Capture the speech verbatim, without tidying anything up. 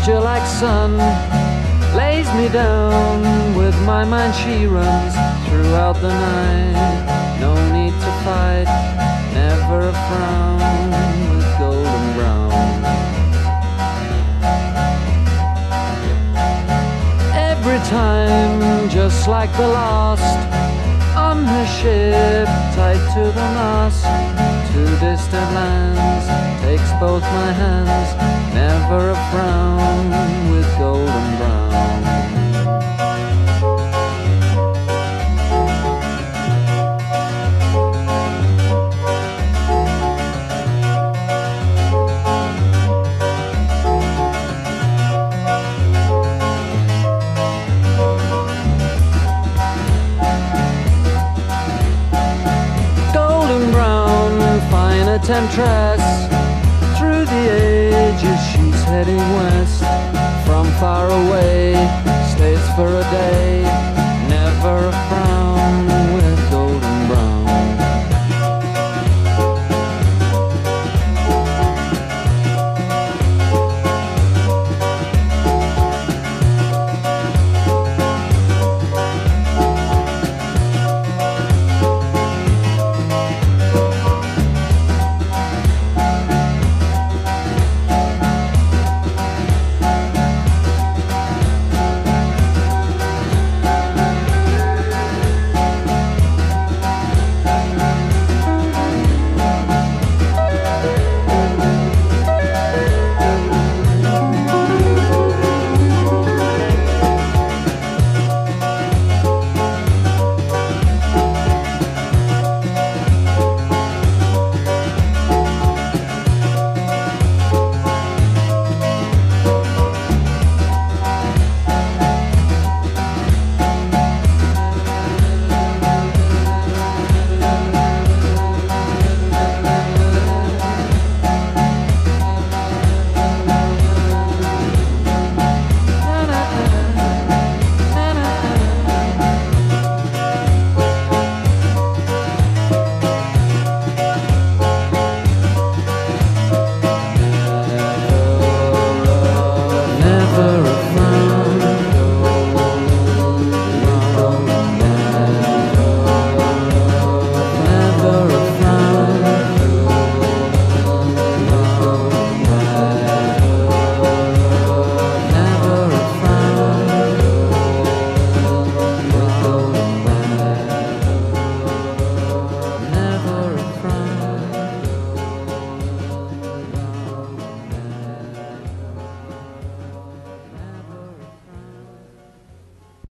pasture like sun lays me down. With my mind she runs throughout the night. No need to fight, never a frown, with golden brown. Every time, just like the last, on her ship, tied to the mast, to distant lands, takes both my hands, never a frown, with golden brown. A temptress, through the ages she's heading west. From far away, stays for a day,